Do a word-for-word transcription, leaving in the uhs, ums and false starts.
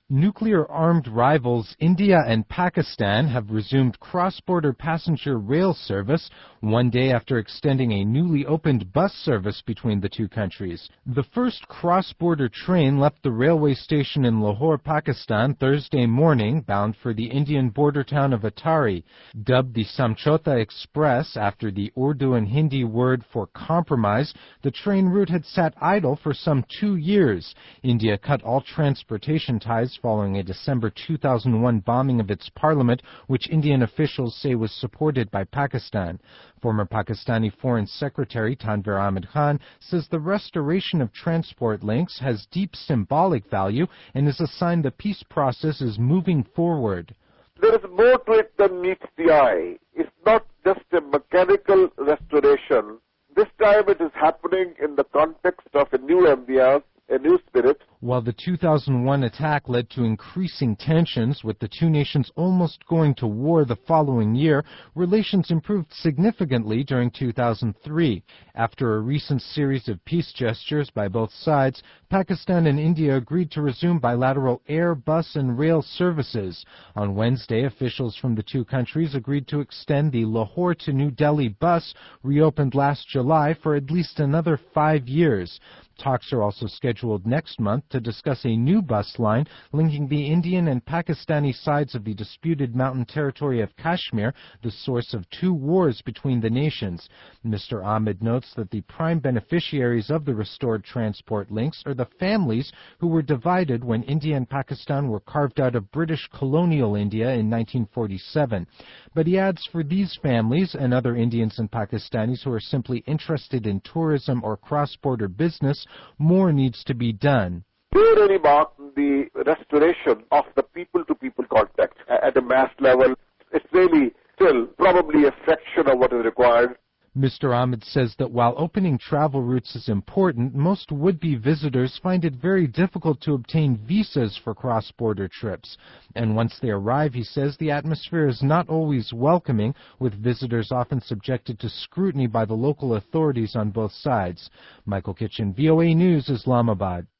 Nuclear-armed rivals India and Pakistan have resumed cross-border passenger rail service one day after extending a newly opened bus service between the two countries. The first cross-border train left the railway station in Lahore, Pakistan, Thursday morning, bound for the Indian border town of Atari. Dubbed the Samjhauta Express after the Urdu and Hindi word for compromise, the train route had sat idle for some two years. India cut all transportation ties following a December two thousand one bombing of its parliament, which Indian officials say was supported by Pakistan. Former Pakistani Foreign Secretary Tanvir Ahmed Khan says the restoration of transport links has deep symbolic value and is a sign the peace process is moving forward. There is more to it than meets the eye. It's not just a mechanical restoration. This time it is happening in the context of a new ambiance, a new spirit. While the two thousand one attack led to increasing tensions, with the two nations almost going to war the following year, relations improved significantly during two thousand three. After a recent series of peace gestures by both sides, Pakistan and India agreed to resume bilateral air, bus, and rail services. On Wednesday, officials from the two countries agreed to extend the Lahore to New Delhi bus, reopened last July, for at least another five years. Talks are also scheduled next month to discuss a new bus line linking the Indian and Pakistani sides of the disputed mountain territory of Kashmir, the source of two wars between the nations. Mister Ahmed notes that the prime beneficiaries of the restored transport links are the families who were divided when India and Pakistan were carved out of British colonial India in nineteen forty-seven. But he adds for these families and other Indians and Pakistanis who are simply interested in tourism or cross-border business, more needs to be done. We really mark the restoration of the people-to-people contact at a mass level. It's really still probably a fraction of what is required. Mister Ahmed says that while opening travel routes is important, most would-be visitors find it very difficult to obtain visas for cross-border trips. And once they arrive, he says, the atmosphere is not always welcoming, with visitors often subjected to scrutiny by the local authorities on both sides. Michael Kitchen, V O A News, Islamabad.